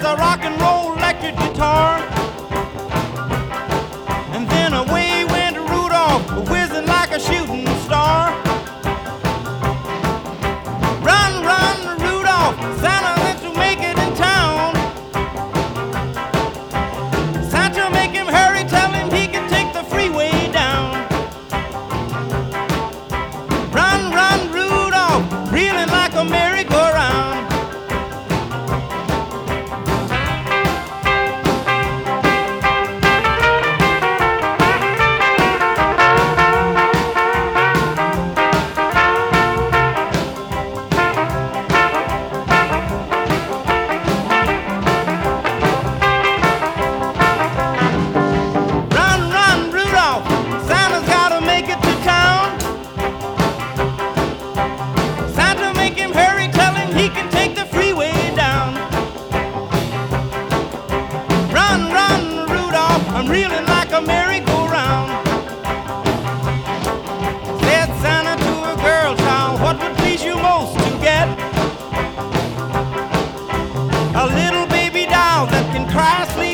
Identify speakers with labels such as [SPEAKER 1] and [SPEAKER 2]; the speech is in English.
[SPEAKER 1] a rock and roll electric guitar. And then away went Rudolph, whizzing like a shooting star. Run, run, Rudolph, Santa wants to make it in town. Santa, make him hurry, tell him he can take the freeway down. Run, run, Rudolph, reeling like a merry-go-round. He can take the freeway down. Run, run, Rudolph, I'm reeling like a merry-go-round. Said Santa to a girl child, what would please you most to get? A little baby doll that can cry, sleep,